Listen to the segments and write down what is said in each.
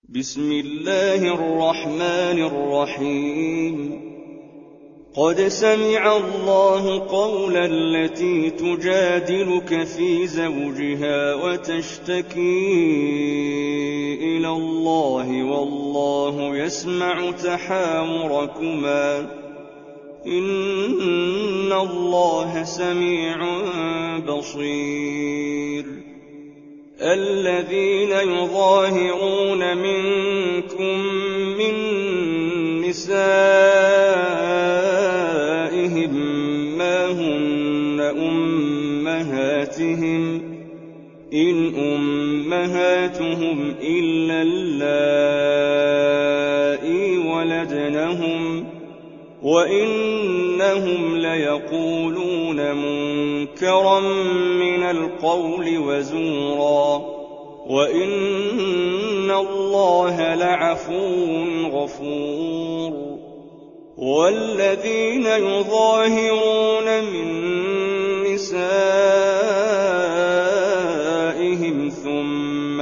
بسم الله الرحمن الرحيم قد سمع الله قول التي تجادلك في زوجها وتشتكي إلى الله والله يسمع تحاوركما إن الله سميع بصير الذين يظاهرون منكم من نسائهم ما هن أمهاتهم إن أمهاتهم إلا اللائي ولدنهم وإنهم ليقولون منكرا من القول وزورا وإن الله لعفو غفور والذين يظاهرون من نسائهم ثم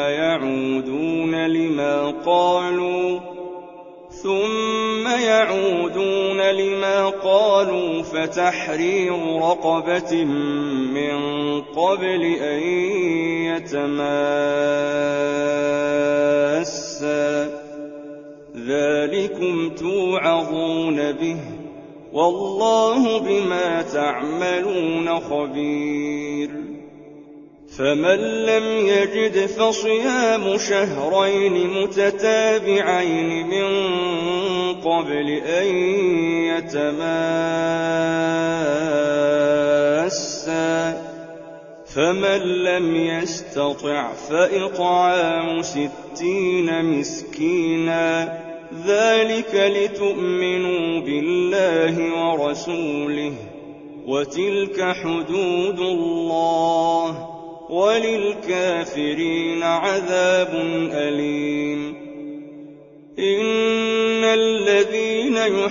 يعودون لما قالوا فتحرير رقبة من قبل أن يتماسا ذلكم توعظون به والله بما تعملون خبير فمن لم يجد فصيام شهرين متتابعين من قبل أن يتماسا فمن لم يستطع فإطعام 60 مسكينا ذلك لتؤمنوا بالله ورسوله وتلك حدود الله وللكافرين عذاب أليم إن الذين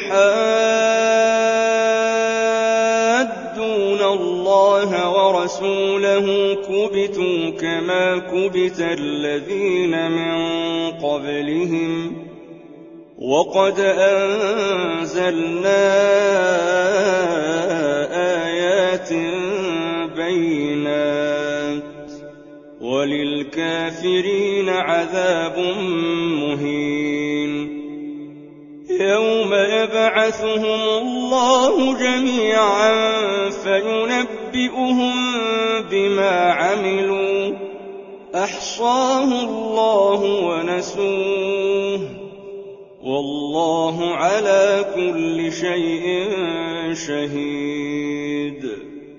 يحادون الله ورسوله كبتوا كما كبت الذين من قبلهم وقد أنزلنا آيات بينات وللكافرين عذاب مهين يوم يبعثهم الله جميعا فينبئهم بما عملوا أحصاه الله ونسوه والله على كل شيء شهيد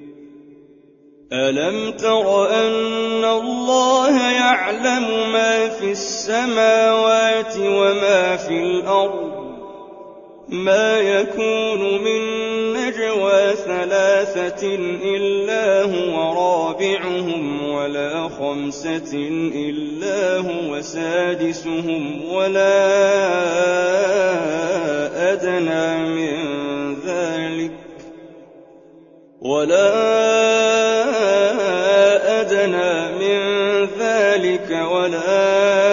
ألم تر أن الله يعلم ما في السماوات وما في الأرض ما يكون من نجوى 3 إلا هو رابعهم ولا 5 إلا هو سادسهم ولا أدنى من ذلك ولا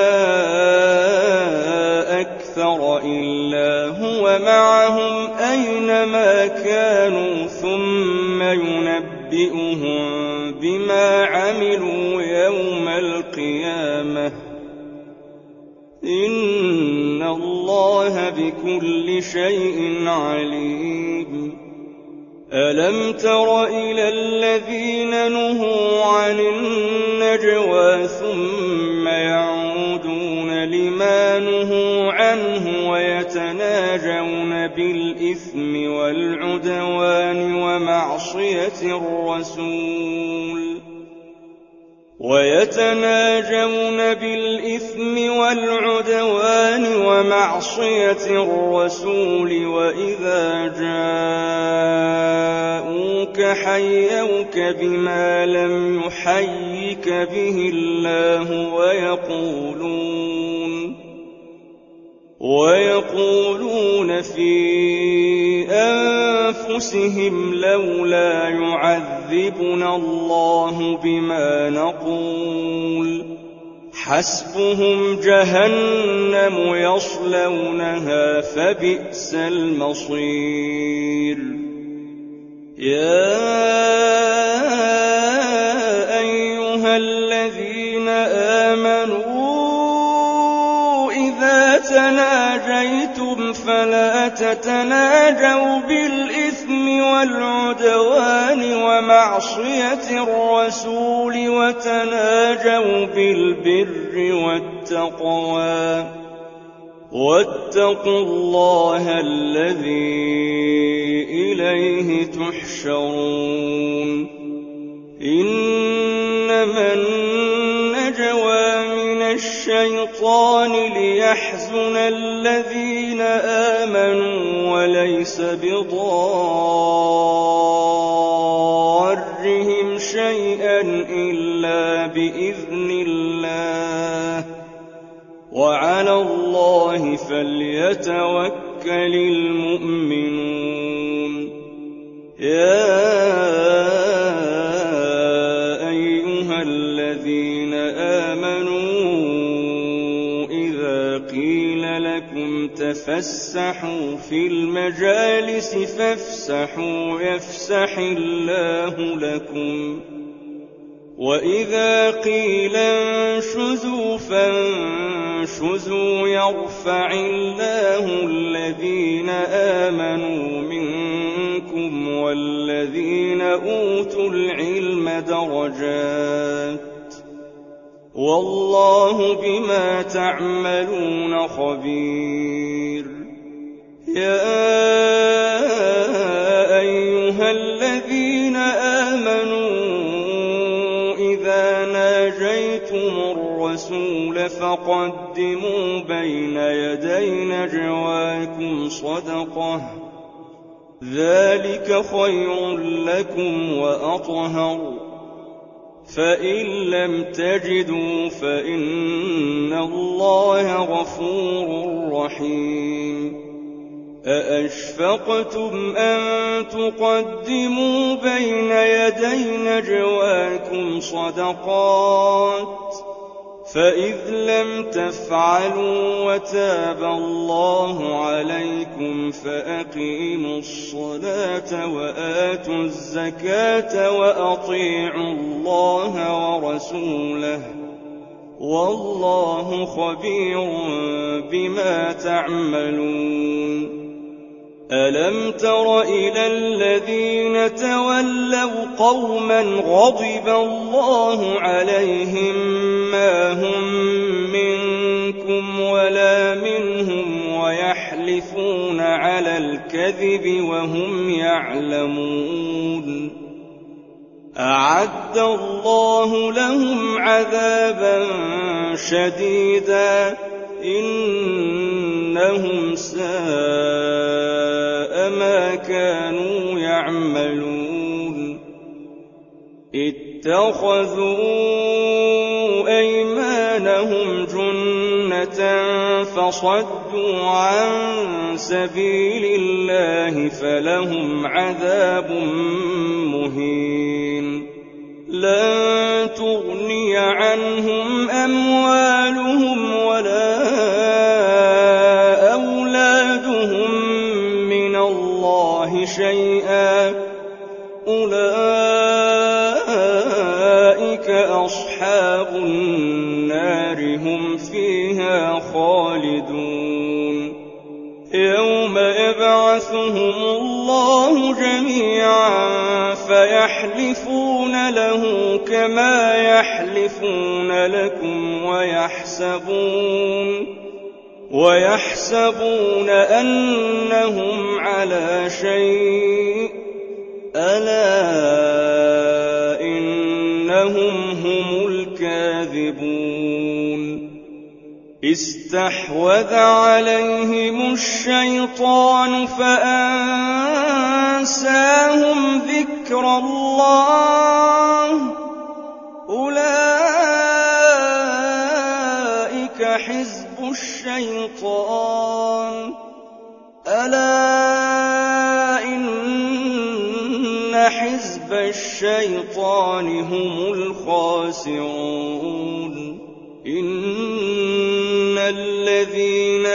أكثر إلا هو معهم أينما كانوا ثم ينبئهم بما عملوا يوم القيامة إن الله بكل شيء عليم ألم تر إلى الذين نهوا عن النجوى ثم يعودون لما نهوا عنه ويتناجون بالإثم والعدوان ومعصية الرسول وإذا جاءوك حيوك بما لم يحيك به الله ويقولون في أنفسهم لولا يعذبنا الله بما نقول حسبهم جهنم يصلونها فبئس المصير يا أيها الذين آمنوا إذا تناجيتم فلا تتناجوا بالإثم والعدوان ومعصية الرسول وتناجوا بالبر والتقوى واتقوا الله الذي إليه تحشرون إنما النجوى من الشيطان ليحزن الذين آمنوا وليس بضارهم شيئا إلا بإذن الله وعلى الله فليتوكل المؤمنون يا أيها الذين آمنوا إذا قيل لكم تفسحوا في المجالس فافسحوا يفسح الله لكم وإذا قيل انشزوا فانشزوا يرفع الله الذين آمنوا منكم والذين أوتوا العلم درجات والله بما تعملون خبير يا أيها الذين آمنوا إذا ناجيتم الرسول فقدموا بين يدي نجواكم صدقة ذلك خير لكم وأطهر فإن لم تجدوا فإن الله غفور رحيم أأشفقتم أن تقدموا بين يدي نجواكم صدقات فإذ لم تفعلوا وتاب الله عليكم فأقيموا الصلاة وآتوا الزكاة وأطيعوا الله ورسوله والله خبير بما تعملون ألم تر إلى الذين تولوا قوما غضب الله عليهم ما هم منكم ولا منهم ويحلفون على الكذب وهم يعلمون أعد الله لهم عذابا شديدا إنهم ساء ما كانوا يعملون اتخذوا أيمانهم جنة فصدوا عن سبيل الله فلهم عذاب مهين لن تغني عنهم أموالهم ولا أولادهم من الله شيئا أولئك أصحاب النار هم فيها خالدون يوم يبعثهم الله جميعا فيحلفون له كما يحلفون لكم ويحسبون أنهم على شيء ألا إنهم هم الكاذبون استحوذ عليهم الشيطان فأنساهم ذكر الله أولئك حزب الشيطان ألا إن حزب الشيطان هم الخاسرون الذين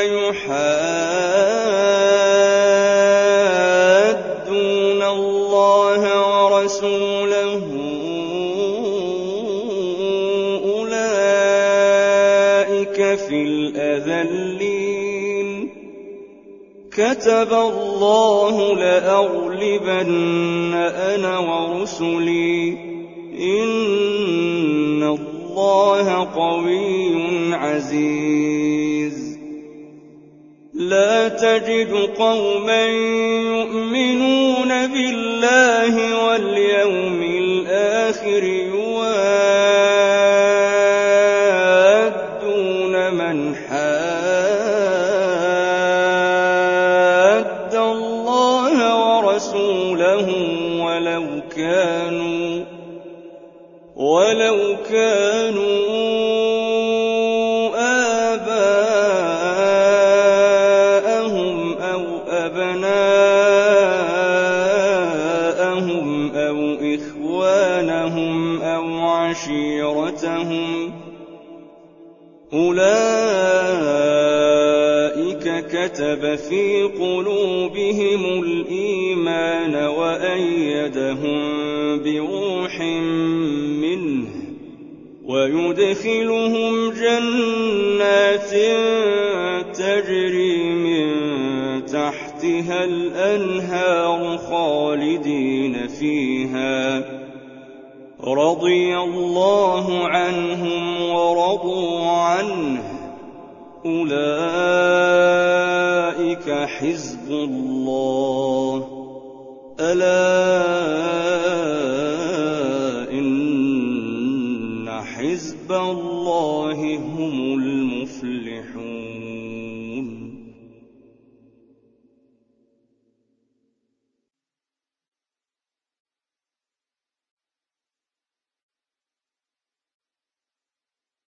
يحادون الله ورسوله أولئك في الأذلين كتب الله لأغلبن أنا ورسلي إن الله قوي عزيز لا تجد قوما يؤمنون بالله واليوم الآخر يوادون من حاد الله ورسوله ولو كانوا آباءهم أو أبناءهم أو إخوانهم أو عشيرتهم أولئك كتب في قلوبهم الإيمان وأيدهم بروح منه ويدخلهم جنات تجري من تحتها الأنهار خالدين فيها رضي الله عنهم ورضوا عنه أولئك حزب الله ألا إن حزب الله هم المفلحون